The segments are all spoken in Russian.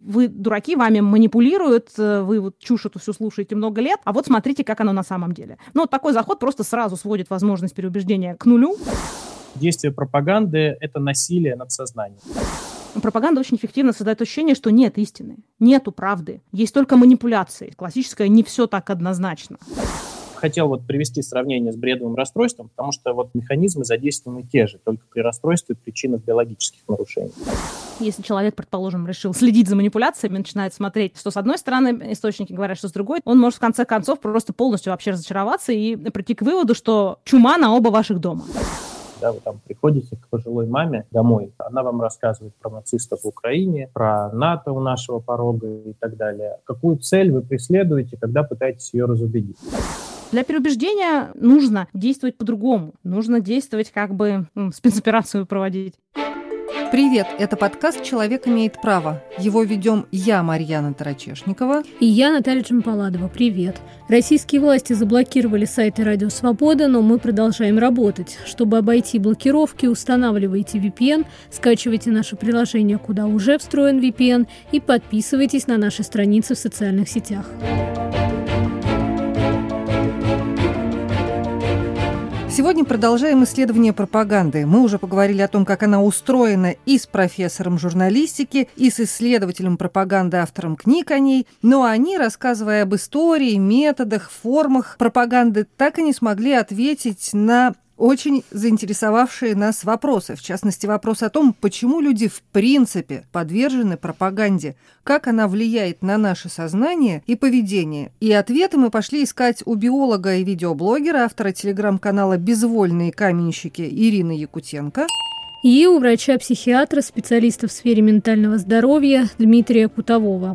вы дураки, вами манипулируют, вы вот чушь эту всю слушаете много лет, а вот смотрите, как оно на самом деле. Ну, вот такой заход просто сразу сводит возможность переубеждения к нулю. Действие пропаганды – это насилие над сознанием. Пропаганда очень эффективно создает ощущение, что нет истины, нету правды, есть только манипуляции. Классическое не все так однозначно. Хотел привести сравнение с бредовым расстройством, потому что механизмы задействованы те же, только при расстройстве причинах биологических нарушений. Если человек, предположим, решил следить за манипуляциями, начинает смотреть, что с одной стороны источники говорят, что с другой, он может в конце концов просто полностью вообще разочароваться и прийти к выводу, что чума на оба ваших дома. Да, вы там приходите к пожилой маме домой, она вам рассказывает про нацистов в Украине, про НАТО у нашего порога и так далее. Какую цель вы преследуете, когда пытаетесь ее разубедить? Для переубеждения нужно действовать по-другому. Нужно действовать спецоперацию проводить. Привет, это подкаст «Человек имеет право». Его ведем я, Марьяна Тарачешникова. И я, Наталья Джампаладова. Привет. Российские власти заблокировали сайты «Радио Свобода», но мы продолжаем работать. Чтобы обойти блокировки, устанавливайте VPN, скачивайте наше приложение, куда уже встроен VPN, и подписывайтесь на наши страницы в социальных сетях. Сегодня продолжаем исследование пропаганды. Мы уже поговорили о том, как она устроена и с профессором журналистики, и с исследователем пропаганды, автором книг о ней. Но они, рассказывая об истории, методах, формах пропаганды, так и не смогли ответить на очень заинтересовавшие нас вопросы. В частности, вопрос о том, почему люди в принципе подвержены пропаганде, как она влияет на наше сознание и поведение. И ответы мы пошли искать у биолога и видеоблогера, автора телеграм-канала «Безвольные каменщики» Ирины Якутенко. И у врача-психиатра, специалиста в сфере ментального здоровья Дмитрия Кутового.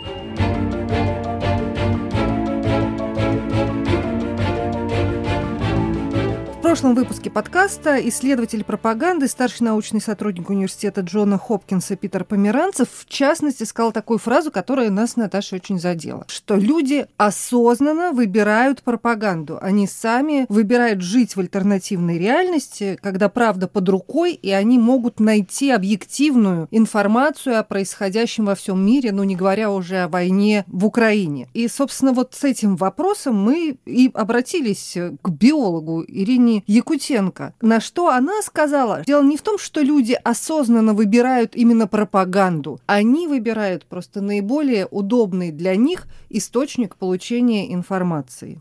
В прошлом выпуске подкаста исследователь пропаганды, старший научный сотрудник университета Джона Хопкинса Питер Померанцев, в частности, сказал такую фразу, которая нас, Наташа, очень задела, что люди осознанно выбирают пропаганду. Они сами выбирают жить в альтернативной реальности, когда правда под рукой, и они могут найти объективную информацию о происходящем во всем мире, не говоря уже о войне в Украине. И, собственно, с этим вопросом мы и обратились к биологу Ирине Якутенко. На что она сказала: дело не в том, что люди осознанно выбирают именно пропаганду. Они выбирают просто наиболее удобный для них источник получения информации.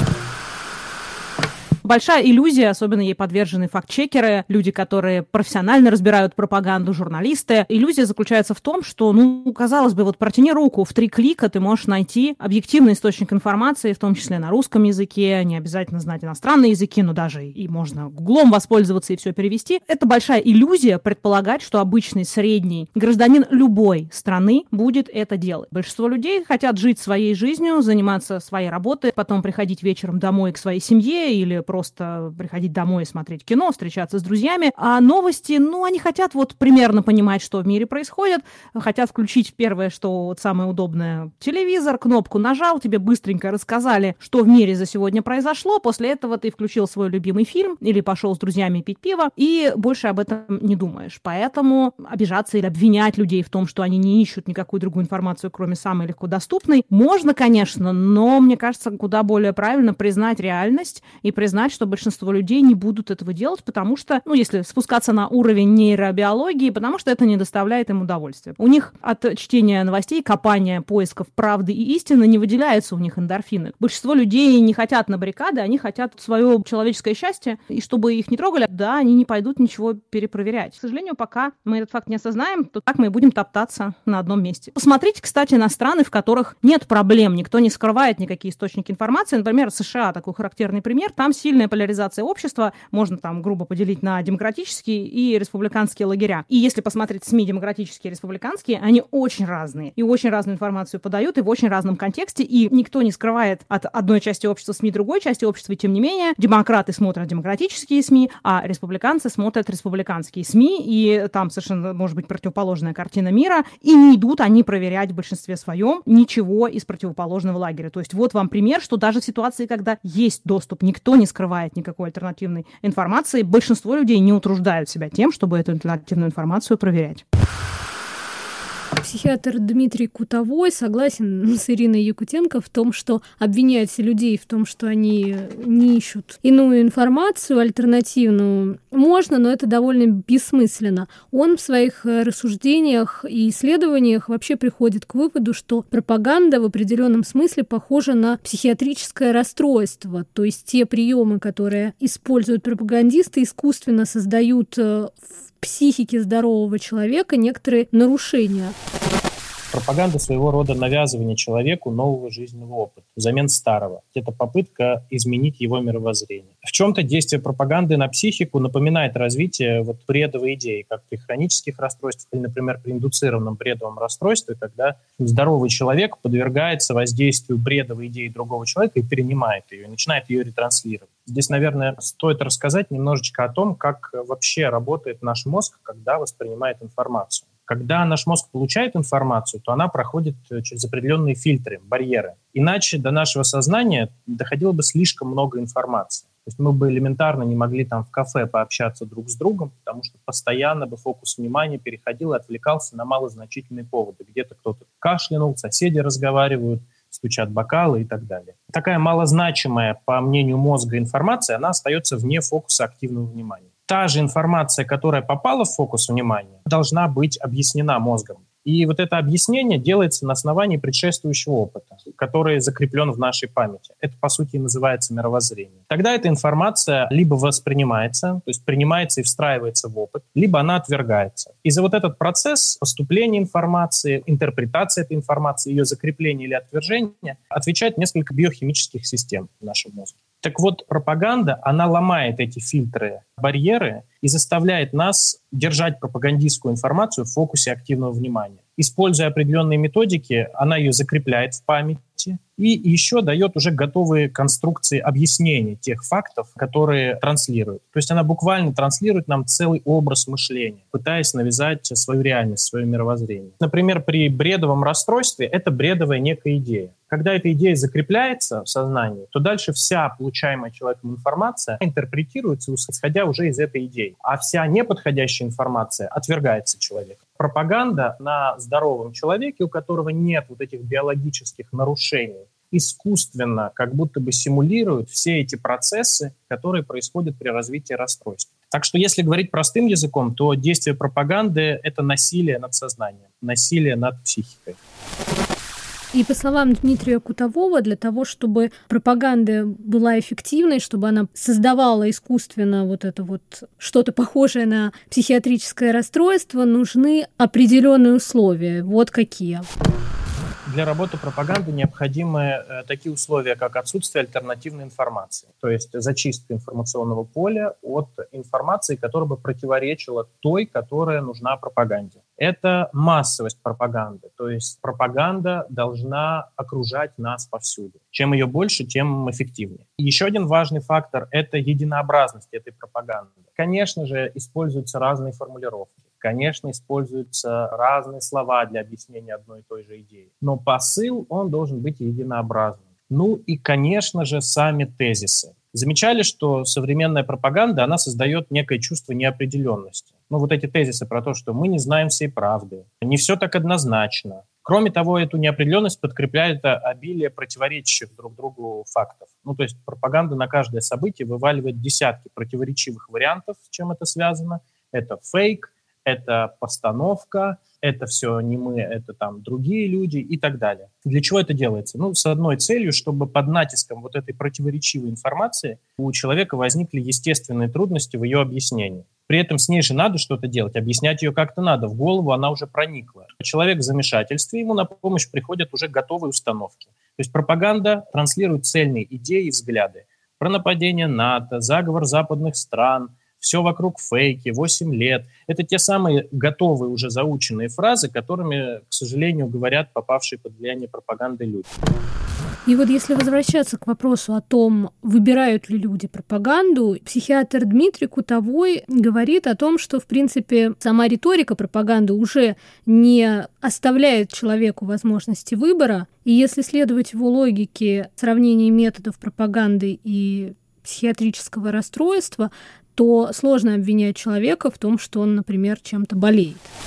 Большая иллюзия, особенно ей подвержены фактчекеры, люди, которые профессионально разбирают пропаганду, журналисты. Иллюзия заключается в том, что, казалось бы, протяни руку, в 3 клика ты можешь найти объективный источник информации, в том числе на русском языке, не обязательно знать иностранные языки, но даже и можно гуглом воспользоваться и все перевести. Это большая иллюзия предполагать, что обычный средний гражданин любой страны будет это делать. Большинство людей хотят жить своей жизнью, заниматься своей работой, потом приходить вечером домой к своей семье или просто приходить домой и смотреть кино, встречаться с друзьями. А новости, они хотят примерно понимать, что в мире происходит, хотят включить первое, что самое удобное, телевизор, кнопку нажал, тебе быстренько рассказали, что в мире за сегодня произошло, после этого ты включил свой любимый фильм или пошел с друзьями пить пиво, и больше об этом не думаешь. Поэтому обижаться или обвинять людей в том, что они не ищут никакую другую информацию, кроме самой легко доступной, можно, конечно, но, мне кажется, куда более правильно признать реальность и признать, что большинство людей не будут этого делать, потому что, если спускаться на уровень нейробиологии, потому что это не доставляет им удовольствия. У них от чтения новостей, копания поисков правды и истины не выделяются у них эндорфины. Большинство людей не хотят на баррикады, они хотят свое человеческое счастье, и чтобы их не трогали, они не пойдут ничего перепроверять. К сожалению, пока мы этот факт не осознаем, то так мы и будем топтаться на одном месте. Посмотрите, кстати, на страны, в которых нет проблем, никто не скрывает никакие источники информации. Например, США, такой характерный пример, там сильная поляризация общества, можно грубо поделить на демократические и республиканские лагеря. И если посмотреть СМИ демократические и республиканские, они очень разные. И очень разную информацию подают, и в очень разном контексте, и никто не скрывает от одной части общества СМИ другой части общества, и тем не менее, демократы смотрят демократические СМИ, а республиканцы смотрят республиканские СМИ, и там совершенно может быть противоположная картина мира, и не идут они проверять в большинстве своем ничего из противоположного лагеря. То есть вот вам пример, что даже в ситуации, когда есть доступ, никто не скрывает никакой альтернативной информации, большинство людей не утруждают себя тем, чтобы эту альтернативную информацию проверять. Психиатр Дмитрий Кутовой согласен с Ириной Якутенко в том, что обвинять людей в том, что они не ищут иную информацию, альтернативную, можно, но это довольно бессмысленно. Он в своих рассуждениях и исследованиях вообще приходит к выводу, что пропаганда в определенном смысле похожа на психиатрическое расстройство, то есть те приемы, которые используют пропагандисты, искусственно создают в психике здорового человека некоторые нарушения. Пропаганда своего рода навязывание человеку нового жизненного опыта взамен старого. Это попытка изменить его мировоззрение. В чем-то действие пропаганды на психику напоминает развитие бредовой идеи, как при хронических расстройствах или, например, при индуцированном бредовом расстройстве, когда здоровый человек подвергается воздействию бредовой идеи другого человека и перенимает ее, и начинает ее ретранслировать. Здесь, наверное, стоит рассказать немножечко о том, как вообще работает наш мозг, когда воспринимает информацию. Когда наш мозг получает информацию, то она проходит через определенные фильтры, барьеры. Иначе до нашего сознания доходило бы слишком много информации. То есть мы бы элементарно не могли там в кафе пообщаться друг с другом, потому что постоянно бы фокус внимания переходил и отвлекался на малозначительные поводы. Где-то кто-то кашлянул, соседи разговаривают, стучат бокалы и так далее. Такая малозначимая, по мнению мозга, информация, она остается вне фокуса активного внимания. Та же информация, которая попала в фокус внимания, должна быть объяснена мозгом. И вот это объяснение делается на основании предшествующего опыта, который закреплен в нашей памяти. Это, по сути, и называется мировоззрение. Тогда эта информация либо воспринимается, то есть принимается и встраивается в опыт, либо она отвергается. И за вот этот процесс поступления информации, интерпретации этой информации, ее закрепления или отвержения отвечает несколько биохимических систем в нашем мозге. Так вот, пропаганда, она ломает эти фильтры, барьеры и заставляет нас держать пропагандистскую информацию в фокусе активного внимания. Используя определенные методики, она ее закрепляет в памяти и еще дает уже готовые конструкции объяснения тех фактов, которые транслирует. То есть она буквально транслирует нам целый образ мышления, пытаясь навязать свою реальность, свое мировоззрение. Например, при бредовом расстройстве это бредовая некая идея. Когда эта идея закрепляется в сознании, то дальше вся получаемая человеком информация интерпретируется, исходя уже из этой идеи. А вся неподходящая информация отвергается человеком. Пропаганда на здоровом человеке, у которого нет вот этих биологических нарушений, искусственно как будто бы симулирует все эти процессы, которые происходят при развитии расстройства. Так что если говорить простым языком, то действие пропаганды – это насилие над сознанием, насилие над психикой. И по словам Дмитрия Кутового, для того, чтобы пропаганда была эффективной, чтобы она создавала искусственно вот это вот что-то похожее на психиатрическое расстройство, нужны определенные условия. Вот какие. Для работы пропаганды необходимы такие условия, как отсутствие альтернативной информации, то есть зачистка информационного поля от информации, которая бы противоречила той, которая нужна пропаганде. Это массовость пропаганды, то есть пропаганда должна окружать нас повсюду. Чем ее больше, тем эффективнее. И еще один важный фактор – это единообразность этой пропаганды. Конечно же, используются разные формулировки. Конечно, используются разные слова для объяснения одной и той же идеи. Но посыл, он должен быть единообразным. Ну и, конечно же, сами тезисы. Замечали, что современная пропаганда, она создает некое чувство неопределенности. Ну вот эти тезисы про то, что мы не знаем всей правды, не все так однозначно. Кроме того, эту неопределенность подкрепляет обилие противоречащих друг другу фактов. Ну, то есть пропаганда на каждое событие вываливает десятки противоречивых вариантов, с чем это связано. Это фейк, это постановка, это все не мы, это там другие люди и так далее. Для чего это делается? Ну, с одной целью, чтобы под натиском вот этой противоречивой информации у человека возникли естественные трудности в ее объяснении. При этом с ней же надо что-то делать, объяснять ее как-то надо, в голову она уже проникла. Человек в замешательстве, ему на помощь приходят уже готовые установки. То есть пропаганда транслирует цельные идеи и взгляды про нападение НАТО, заговор западных стран, все вокруг фейки, 8 лет. Это те самые готовые уже заученные фразы, которыми, к сожалению, говорят попавшие под влияние пропаганды люди. И вот если возвращаться к вопросу о том, выбирают ли люди пропаганду, психиатр Дмитрий Кутовой говорит о том, что, в принципе, сама риторика пропаганды уже не оставляет человеку возможности выбора. И если следовать его логике сравнения методов пропаганды и психиатрического расстройства, то сложно обвинять человека в том, что он, например, чем-то болеет.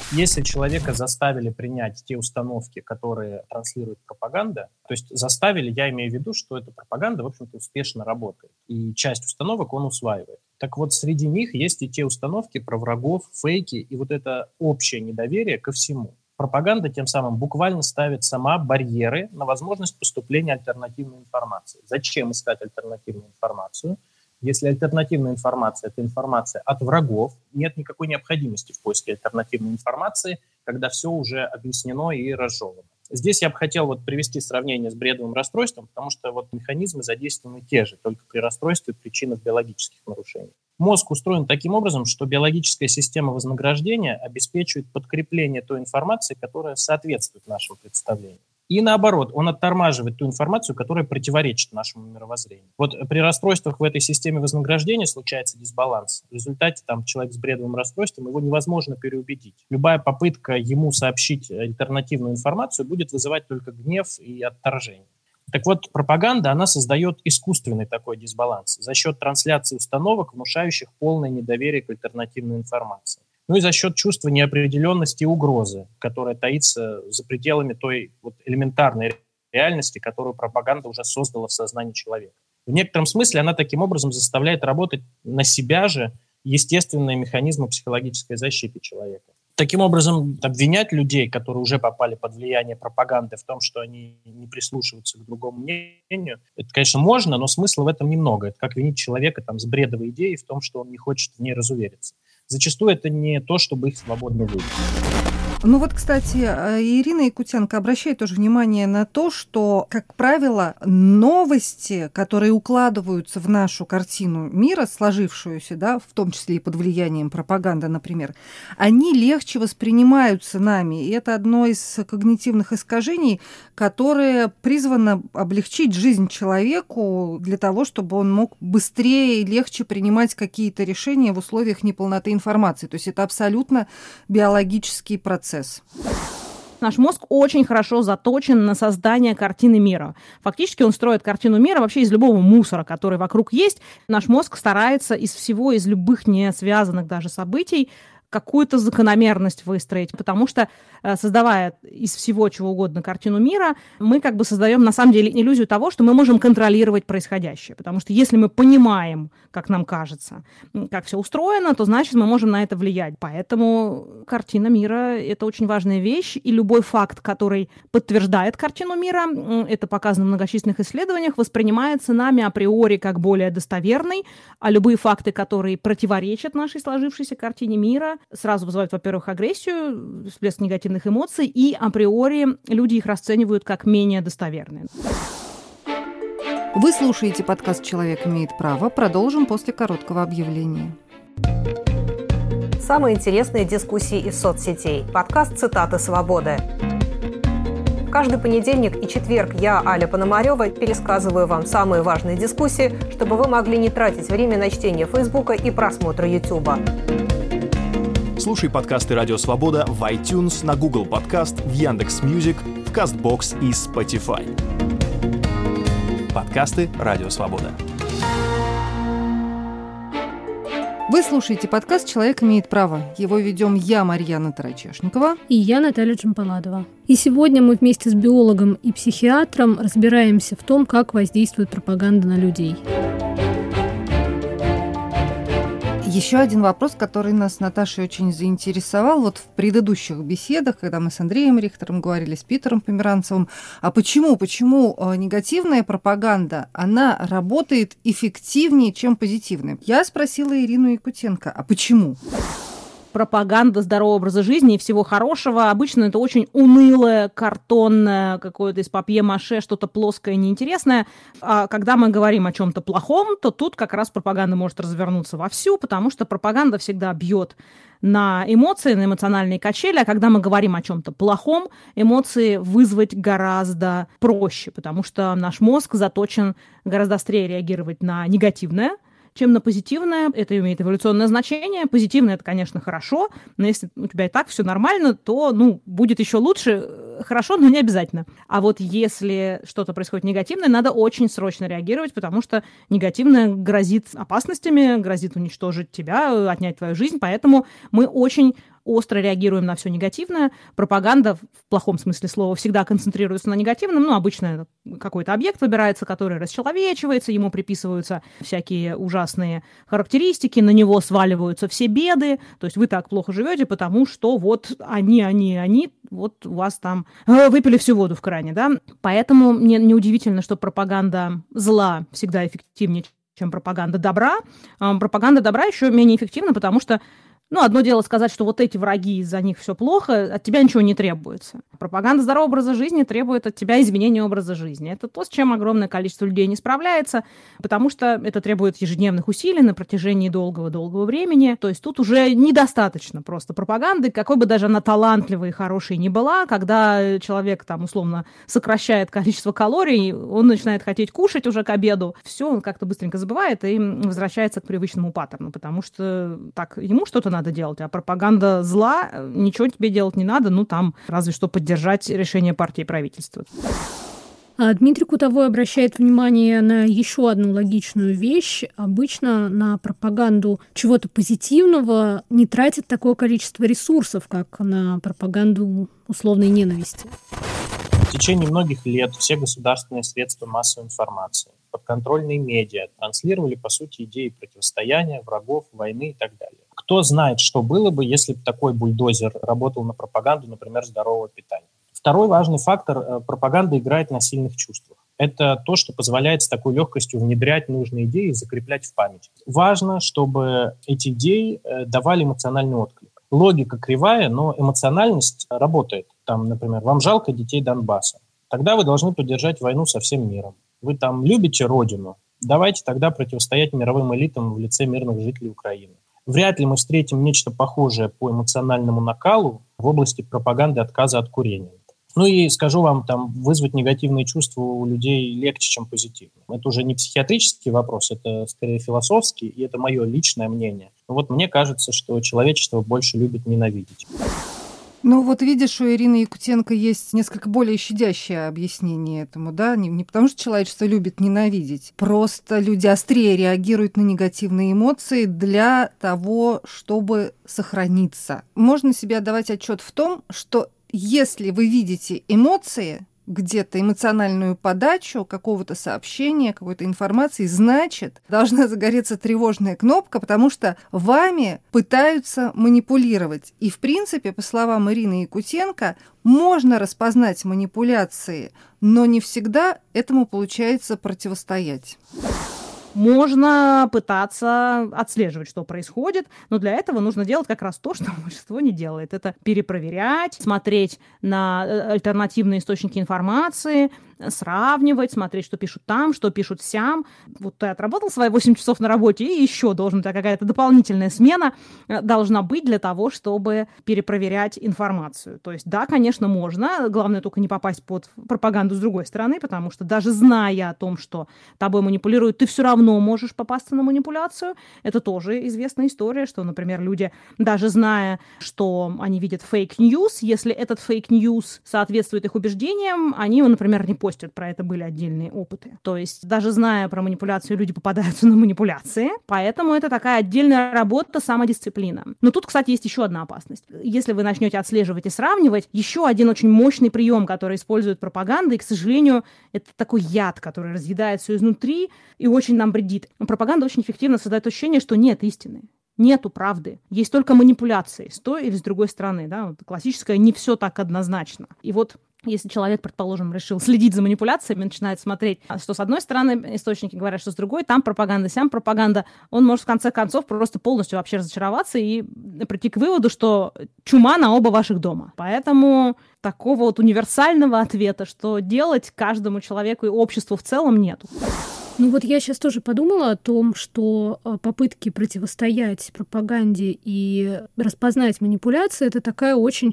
Если человека заставили принять те установки, которые транслирует пропаганда, то есть заставили, я имею в виду, что эта пропаганда, в общем-то, успешно работает. И часть установок он усваивает. Так вот, среди них есть и те установки про врагов, фейки, и вот это общее недоверие ко всему. Пропаганда тем самым буквально ставит сама барьеры на возможность поступления альтернативной информации. Зачем искать альтернативную информацию? Если альтернативная информация – это информация от врагов, нет никакой необходимости в поиске альтернативной информации, когда все уже объяснено и разжевано. Здесь я бы хотел привести сравнение с бредовым расстройством, потому что механизмы задействованы те же, только при расстройстве причинах биологических нарушений. Мозг устроен таким образом, что биологическая система вознаграждения обеспечивает подкрепление той информации, которая соответствует нашему представлению. И наоборот, он оттормаживает ту информацию, которая противоречит нашему мировоззрению. При расстройствах в этой системе вознаграждения случается дисбаланс. В результате человек с бредовым расстройством, его невозможно переубедить. Любая попытка ему сообщить альтернативную информацию будет вызывать только гнев и отторжение. Так вот, пропаганда, она создает искусственный такой дисбаланс за счет трансляции установок, внушающих полное недоверие к альтернативной информации. И за счет чувства неопределенности и угрозы, которая таится за пределами той элементарной реальности, которую пропаганда уже создала в сознании человека. В некотором смысле она таким образом заставляет работать на себя же естественные механизмы психологической защиты человека. Таким образом, обвинять людей, которые уже попали под влияние пропаганды в том, что они не прислушиваются к другому мнению, это, конечно, можно, но смысла в этом немного. Это как винить человека с бредовой идеей в том, что он не хочет в ней разувериться. Зачастую это не то, чтобы их свободно выдать. Кстати, Ирина Якутенко обращает тоже внимание на то, что, как правило, новости, которые укладываются в нашу картину мира, сложившуюся, в том числе и под влиянием пропаганды, например, они легче воспринимаются нами. И это одно из когнитивных искажений, которое призвано облегчить жизнь человеку для того, чтобы он мог быстрее и легче принимать какие-то решения в условиях неполноты информации. То есть это абсолютно биологический процесс. Наш мозг очень хорошо заточен на создание картины мира. Фактически он строит картину мира вообще из любого мусора, который вокруг есть. Наш мозг старается из любых не связанных даже событий какую-то закономерность выстроить, потому что, создавая из всего чего угодно картину мира, мы создаем на самом деле иллюзию того, что мы можем контролировать происходящее. Потому что если мы понимаем, как нам кажется, как все устроено, то значит мы можем на это влиять. Поэтому картина мира – это очень важная вещь, и любой факт, который подтверждает картину мира, это показано в многочисленных исследованиях, воспринимается нами априори как более достоверный, а любые факты, которые противоречат нашей сложившейся картине мира, сразу вызывают, во-первых, агрессию, всплеск негативных эмоций, и априори люди их расценивают как менее достоверные. Вы слушаете подкаст «Человек имеет право». Продолжим после короткого объявления. Самые интересные дискуссии из соцсетей. Подкаст «Цитаты свободы». Каждый понедельник и четверг я, Аля Пономарёва, пересказываю вам самые важные дискуссии, чтобы вы могли не тратить время на чтение Фейсбука и просмотр Ютуба. Слушай подкасты «Радио Свобода» в iTunes, на Google Подкаст, в Яндекс.Мьюзик, в Castbox и Spotify. Подкасты «Радио Свобода». Вы слушаете подкаст «Человек имеет право». Его ведем я, Марьяна Тарачешникова. И я, Наталья Джампаладова. И сегодня мы вместе с биологом и психиатром разбираемся в том, как воздействует пропаганда на людей. Еще один вопрос, который нас с Наташей очень заинтересовал. В предыдущих беседах, когда мы с Андреем Рихтером говорили, с Питером Померанцевым, а почему негативная пропаганда, она работает эффективнее, чем позитивная? Я спросила Ирину Якутенко, а почему? Пропаганда здорового образа жизни и всего хорошего. Обычно это очень унылое, картонное, какое-то из папье-маше, что-то плоское, неинтересное. А когда мы говорим о чем-то плохом, то тут как раз пропаганда может развернуться вовсю, потому что пропаганда всегда бьет на эмоции, на эмоциональные качели, а когда мы говорим о чем-то плохом, эмоции вызвать гораздо проще, потому что наш мозг заточен гораздо острее реагировать на негативное, чем на позитивное. Это имеет эволюционное значение. Позитивное – это, конечно, хорошо, но если у тебя и так все нормально, то, будет еще лучше. Хорошо, но не обязательно. А если что-то происходит негативное, надо очень срочно реагировать, потому что негативное грозит опасностями, грозит уничтожить тебя, отнять твою жизнь. Поэтому мы очень остро реагируем на все негативное. Пропаганда, в плохом смысле слова, всегда концентрируется на негативном. Обычно какой-то объект выбирается, который расчеловечивается, ему приписываются всякие ужасные характеристики, на него сваливаются все беды. То есть вы так плохо живете, потому что вот они, вот у вас там выпили всю воду в кране, да. Поэтому мне неудивительно, что пропаганда зла всегда эффективнее, чем пропаганда добра. Пропаганда добра еще менее эффективна, потому что одно дело сказать, что вот эти враги, из-за них все плохо, от тебя ничего не требуется. Пропаганда здорового образа жизни требует от тебя изменения образа жизни. Это то, с чем огромное количество людей не справляется, потому что это требует ежедневных усилий на протяжении долгого-долгого времени. То есть тут уже недостаточно просто пропаганды, какой бы даже она талантливой и хорошей ни была, когда человек там условно сокращает количество калорий, он начинает хотеть кушать уже к обеду, все, он как-то быстренько забывает и возвращается к привычному паттерну, потому что так ему что-то надо делать, а пропаганда зла, ничего тебе делать не надо, там разве что поддержать решение партии и правительства. Дмитрий Кутовой обращает внимание на еще одну логичную вещь. Обычно на пропаганду чего-то позитивного не тратят такое количество ресурсов, как на пропаганду условной ненависти. В течение многих лет все государственные средства массовой информации, подконтрольные медиа транслировали, по сути, идеи противостояния, врагов, войны и так далее. Кто знает, что было бы, если бы такой бульдозер работал на пропаганду, например, здорового питания. Второй важный фактор – пропаганда играет на сильных чувствах. Это то, что позволяет с такой легкостью внедрять нужные идеи и закреплять в памяти. Важно, чтобы эти идеи давали эмоциональный отклик. Логика кривая, но эмоциональность работает. Например, вам жалко детей Донбасса. Тогда вы должны поддержать войну со всем миром. Вы любите родину. Давайте тогда противостоять мировым элитам в лице мирных жителей Украины. Вряд ли мы встретим нечто похожее по эмоциональному накалу в области пропаганды отказа от курения. И скажу вам, вызвать негативные чувства у людей легче, чем позитивные. Это уже не психиатрический вопрос, это скорее философский, и это мое личное мнение. Мне кажется, что человечество больше любит ненавидеть. Видишь, у Ирины Якутенко есть несколько более щадящее объяснение этому, да? Не потому, что человечество любит ненавидеть, просто люди острее реагируют на негативные эмоции для того, чтобы сохраниться. Можно себе отдавать отчет в том, что если вы видите эмоции, где-то эмоциональную подачу какого-то сообщения, какой-то информации, значит, должна загореться тревожная кнопка, потому что вами пытаются манипулировать. И, в принципе, по словам Ирины Якутенко, можно распознать манипуляции, но не всегда этому получается противостоять. Можно пытаться отслеживать, что происходит, но для этого нужно делать как раз то, что большинство не делает. Это перепроверять, смотреть на альтернативные источники информации, сравнивать, смотреть, что пишут там, что пишут сям. Ты отработал свои 8 часов на работе, и еще должна быть какая-то дополнительная смена должна быть для того, чтобы перепроверять информацию. То есть, да, конечно, можно. Главное только не попасть под пропаганду с другой стороны, потому что даже зная о том, что тобой манипулируют, ты все равно можешь попасться на манипуляцию. Это тоже известная история, что, например, люди, даже зная, что они видят фейк-ньюс, если этот фейк-ньюс соответствует их убеждениям, они его, например, не постят. Про это были отдельные опыты. То есть, даже зная про манипуляцию, люди попадаются на манипуляции, поэтому это такая отдельная работа, самодисциплина. Но тут, кстати, есть еще одна опасность. Если вы начнете отслеживать и сравнивать, еще один очень мощный прием, который использует пропаганда, и, к сожалению, это такой яд, который разъедает все изнутри и очень нам вредит. Пропаганда очень эффективно создает ощущение, что нет истины. Нету правды. Есть только манипуляции с той или с другой стороны. Да? Классическое не все так однозначно. И если человек, предположим, решил следить за манипуляциями, начинает смотреть, что с одной стороны источники говорят, что с другой, там пропаганда, сям пропаганда, он может в конце концов просто полностью вообще разочароваться и прийти к выводу, что чума на оба ваших дома. Поэтому такого универсального ответа, что делать каждому человеку и обществу в целом, нету. Я сейчас тоже подумала о том, что попытки противостоять пропаганде и распознать манипуляции — это такая очень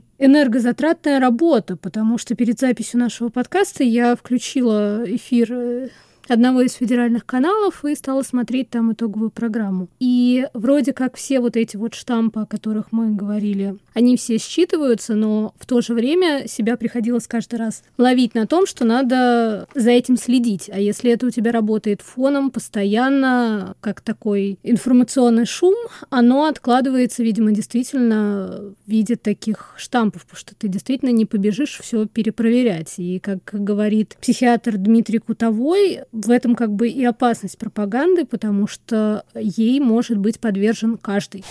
энергозатратная работа, потому что перед записью нашего подкаста я включила эфир одного из федеральных каналов и стала смотреть там итоговую программу. И вроде как все вот эти вот штампы, о которых мы говорили, они все считываются, но в то же время себя приходилось каждый раз ловить на том, что надо за этим следить. А если это у тебя работает фоном постоянно, как такой информационный шум, оно откладывается, видимо, действительно в виде таких штампов, потому что ты действительно не побежишь все перепроверять. И, как говорит психиатр Дмитрий Кутовой, в этом как бы и опасность пропаганды, потому что ей может быть подвержен каждый.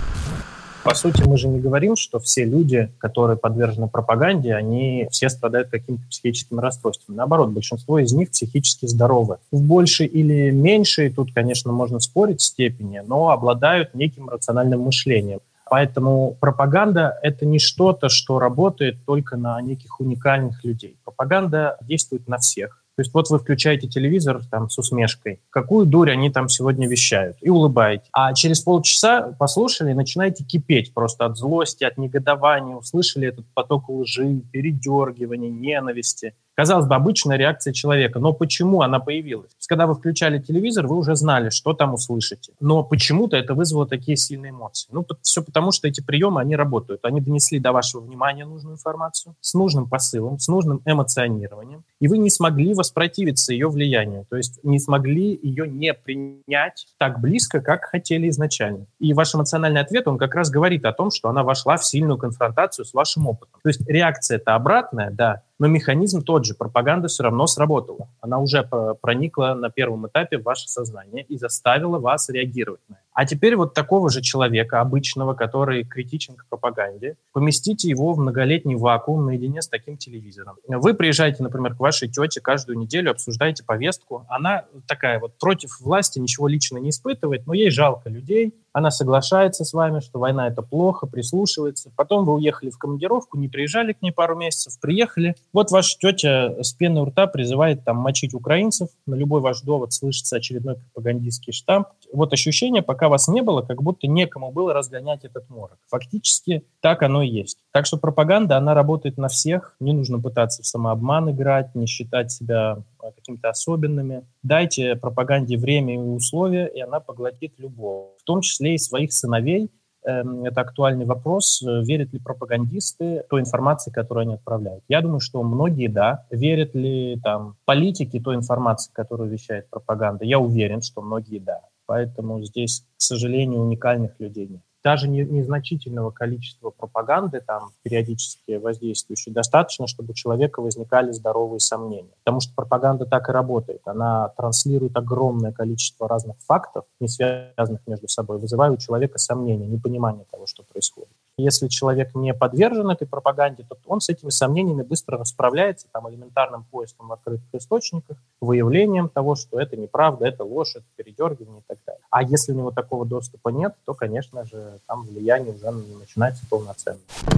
По сути, мы же не говорим, что все люди, которые подвержены пропаганде, они все страдают каким-то психическим расстройством. Наоборот, большинство из них психически здоровы. В большей или меньшей, тут, конечно, можно спорить в степени, но обладают неким рациональным мышлением. Поэтому пропаганда – это не что-то, что работает только на неких уникальных людей. Пропаганда действует на всех. То есть вот вы включаете телевизор там с усмешкой, какую дурь они там сегодня вещают, и улыбаетесь. А через полчаса послушали и начинаете кипеть просто от злости, от негодования, услышали этот поток лжи, передергивания, ненависти. Казалось бы, обычная реакция человека. Но почему она появилась? То есть, когда вы включали телевизор, вы уже знали, что там услышите. Но почему-то это вызвало такие сильные эмоции. Все потому, что эти приемы, они работают. Они донесли до вашего внимания нужную информацию с нужным посылом, с нужным эмоционированием. И вы не смогли воспротивиться ее влиянию. То есть не смогли ее не принять так близко, как хотели изначально. И ваш эмоциональный ответ, он как раз говорит о том, что она вошла в сильную конфронтацию с вашим опытом. То есть реакция-то обратная, да, но механизм тот же, пропаганда все равно сработала. Она уже проникла на первом этапе в ваше сознание и заставила вас реагировать на это. А теперь вот такого же человека, обычного, который критичен к пропаганде, поместите его в многолетний вакуум наедине с таким телевизором. Вы приезжаете, например, к вашей тете каждую неделю, обсуждаете повестку. Она такая вот против власти, ничего лично не испытывает, но ей жалко людей. Она соглашается с вами, что война – это плохо, прислушивается. Потом вы уехали в командировку, не приезжали к ней пару месяцев, приехали. Вот ваша тетя с пеной у рта призывает там мочить украинцев. На любой ваш довод слышится очередной пропагандистский штамп. Вот ощущение, пока вас не было, как будто некому было разгонять этот морок. Фактически так оно и есть. Так что пропаганда, она работает на всех. Не нужно пытаться в самообман играть, не считать себя какими-то особенными. Дайте пропаганде время и условия, и она поглотит любого, в том числе и своих сыновей. Это актуальный вопрос. Верят ли пропагандисты той информации, которую они отправляют? Я думаю, что многие, да. Верят ли там политики той информации, которую вещает пропаганда? Я уверен, что многие, да. Поэтому здесь, к сожалению, уникальных людей нет. Даже незначительного количества пропаганды, там, периодически воздействующей, достаточно, чтобы у человека возникали здоровые сомнения. Потому что пропаганда так и работает. Она транслирует огромное количество разных фактов, не связанных между собой, вызывая у человека сомнения, непонимание того, что происходит. Если человек не подвержен этой пропаганде, то он с этими сомнениями быстро расправляется там, элементарным поиском в открытых источниках, выявлением того, что это неправда, это ложь, это передергивание и так далее. А если у него такого доступа нет, то, конечно же, там влияние уже не начинается полноценно.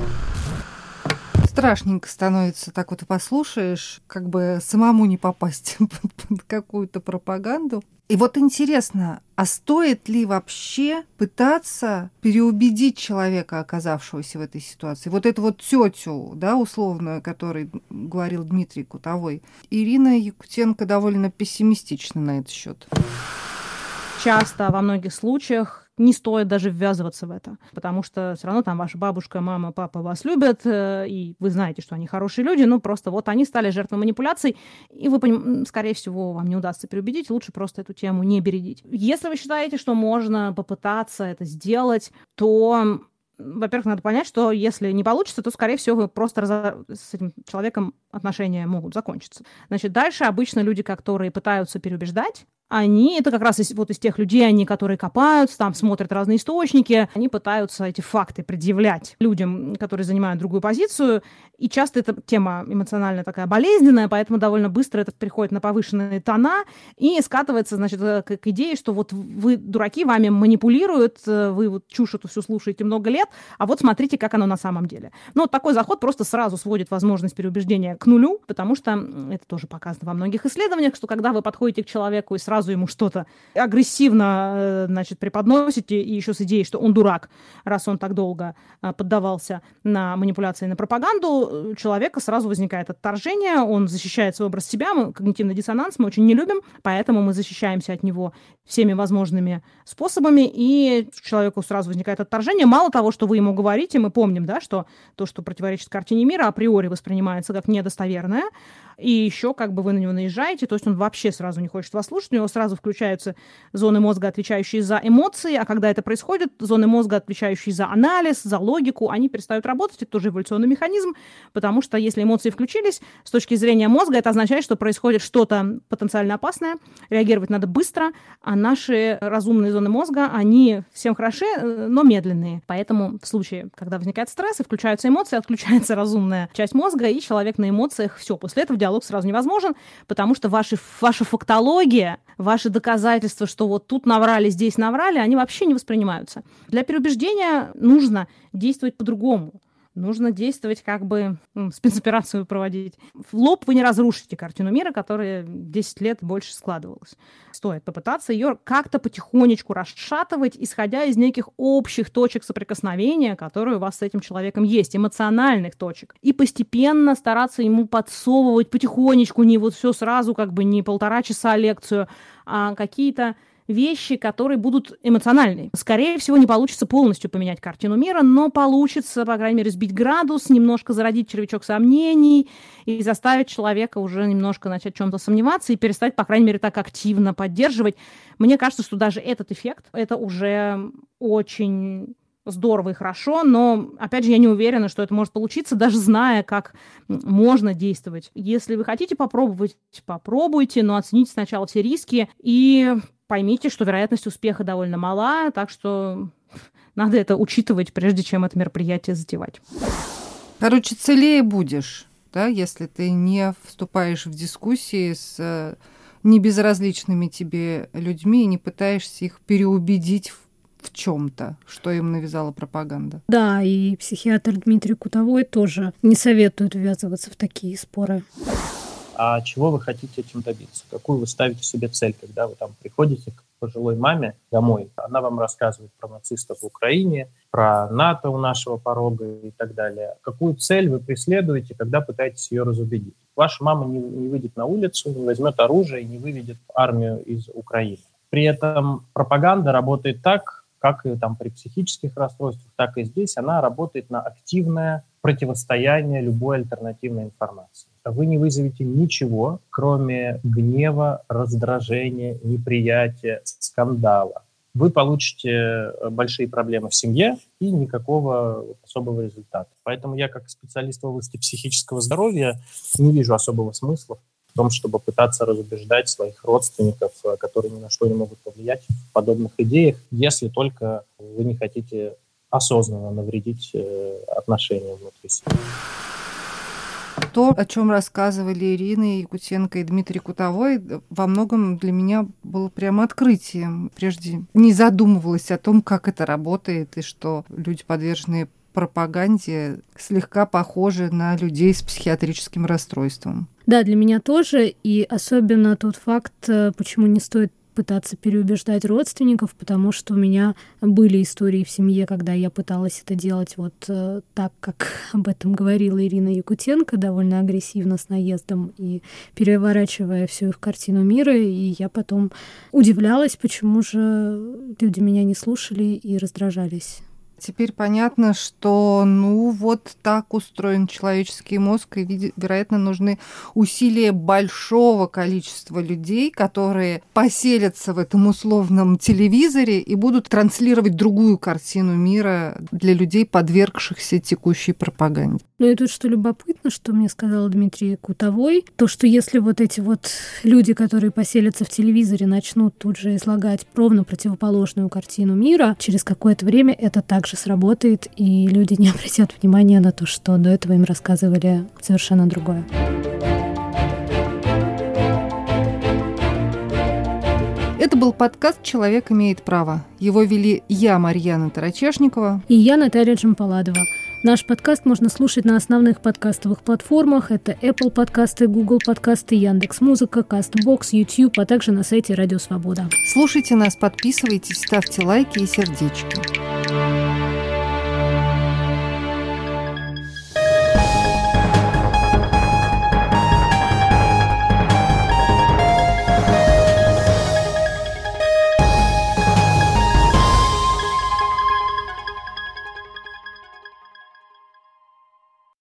Страшненько становится, так вот и послушаешь, как бы самому не попасть под какую-то пропаганду. И вот интересно, а стоит ли вообще пытаться переубедить человека, оказавшегося в этой ситуации? Вот эту вот тетю, да, условную, о которой говорил Дмитрий Кутовой, Ирина Якутенко довольно пессимистична на этот счет. Часто во многих случаях не стоит даже ввязываться в это, потому что все равно там ваша бабушка, мама, папа вас любят, и вы знаете, что они хорошие люди, ну просто вот они стали жертвой манипуляций, и вы, скорее всего, вам не удастся переубедить, лучше просто эту тему не бередить. Если вы считаете, что можно попытаться это сделать, то, во-первых, надо понять, что если не получится, то, скорее всего, вы просто с этим человеком отношения могут закончиться. Значит, дальше обычно люди, которые пытаются переубеждать, они, это как раз из тех людей, которые копаются, там смотрят разные источники, они пытаются эти факты предъявлять людям, которые занимают другую позицию, и часто эта тема эмоционально такая болезненная, поэтому довольно быстро это приходит на повышенные тона и скатывается, значит, к идее, что вот вы, дураки, вами манипулируют, вы вот чушь эту всю слушаете много лет, а вот смотрите, как оно на самом деле. Но такой заход просто сразу сводит возможность переубеждения к нулю, потому что это тоже показано во многих исследованиях, что когда вы подходите к человеку и сразу сразу ему что-то агрессивно, преподносите, и еще с идеей, что он дурак, раз он так долго поддавался на манипуляции, на пропаганду, у человека сразу возникает отторжение, он защищает свой образ себя, когнитивный диссонанс мы очень не любим, поэтому мы защищаемся от него всеми возможными способами, и человеку сразу возникает отторжение. Мало того, что вы ему говорите, мы помним, да, что то, что противоречит картине мира, априори воспринимается как недостоверное, и еще вы на него наезжаете, то есть он вообще сразу не хочет вас слушать, у него сразу включаются зоны мозга, отвечающие за эмоции, а когда это происходит, зоны мозга, отвечающие за анализ, за логику, они перестают работать, это тоже эволюционный механизм, потому что если эмоции включились, с точки зрения мозга, это означает, что происходит что-то потенциально опасное, реагировать надо быстро, а наши разумные зоны мозга, они всем хороши, но медленные. Поэтому в случае, когда возникает стресс и включаются эмоции, отключается разумная часть мозга, и человек на эмоциях, все, после этого диалог сразу невозможен, потому что ваша фактология, ваши доказательства, что вот тут наврали, здесь наврали, они вообще не воспринимаются. Для переубеждения нужно действовать по-другому. Нужно действовать, спецоперацию проводить. В лоб вы не разрушите картину мира, которая 10 лет больше складывалась. Стоит попытаться ее как-то потихонечку расшатывать, исходя из неких общих точек соприкосновения, которые у вас с этим человеком есть, эмоциональных точек. И постепенно стараться ему подсовывать потихонечку, не вот все сразу, не 1,5 часа лекцию, а какие-то вещи, которые будут эмоциональны. Скорее всего, не получится полностью поменять картину мира, но получится, по крайней мере, сбить градус, немножко зародить червячок сомнений и заставить человека уже немножко начать в чем-то сомневаться и перестать, по крайней мере, так активно поддерживать. Мне кажется, что даже этот эффект, это уже очень здорово и хорошо, но, опять же, я не уверена, что это может получиться, даже зная, как можно действовать. Если вы хотите попробовать, попробуйте, но оцените сначала все риски и поймите, что вероятность успеха довольно мала, так что надо это учитывать, прежде чем это мероприятие затевать. Целее будешь, да, если ты не вступаешь в дискуссии с небезразличными тебе людьми и не пытаешься их переубедить в чем-то, что им навязала пропаганда. Да, и психиатр Дмитрий Кутовой тоже не советует ввязываться в такие споры. А чего вы хотите этим добиться? Какую вы ставите себе цель, когда вы приходите к пожилой маме домой? Она вам рассказывает про нацистов в Украине, про НАТО у нашего порога и так далее. Какую цель вы преследуете, когда пытаетесь ее разубедить? Ваша мама не выйдет на улицу, не возьмет оружие и не выведет армию из Украины. При этом пропаганда работает так, как и при психических расстройствах, так и здесь. Она работает на активное противостояние любой альтернативной информации. Вы не вызовете ничего, кроме гнева, раздражения, неприятия, скандала. Вы получите большие проблемы в семье и никакого особого результата. Поэтому я, как специалист в области психического здоровья, не вижу особого смысла в том, чтобы пытаться разубеждать своих родственников, которые ни на что не могут повлиять в подобных идеях, если только вы не хотите осознанно навредить отношениям внутри себя. То, о чем рассказывали Ирина Якутенко и Дмитрий Кутовой, во многом для меня было прямо открытием. Прежде не задумывалась о том, как это работает, и что люди, подверженные пропаганде, слегка похожи на людей с психиатрическим расстройством. Да, для меня тоже, и особенно тот факт, почему не стоит пытаться переубеждать родственников, потому что у меня были истории в семье, когда я пыталась это делать так, как об этом говорила Ирина Якутенко, довольно агрессивно, с наездом и переворачивая всю их картину мира, и я потом удивлялась, почему же люди меня не слушали и раздражались. Теперь понятно, что так устроен человеческий мозг, и, вероятно, нужны усилия большого количества людей, которые поселятся в этом условном телевизоре и будут транслировать другую картину мира для людей, подвергшихся текущей пропаганде. Ну и тут что любопытно, что мне сказал Дмитрий Кутовой, то, что если эти люди, которые поселятся в телевизоре, начнут тут же излагать ровно противоположную картину мира, через какое-то время это также сработает, и люди не обратят внимания на то, что до этого им рассказывали совершенно другое. Это был подкаст «Человек имеет право». Его вели я, Марьяна Тарачешникова. И я, Наталья Джампаладова. Наш подкаст можно слушать на основных подкастовых платформах. Это Apple подкасты, Google подкасты, Яндекс.Музыка, CastBox, YouTube, а также на сайте Радио Свобода. Слушайте нас, подписывайтесь, ставьте лайки и сердечки.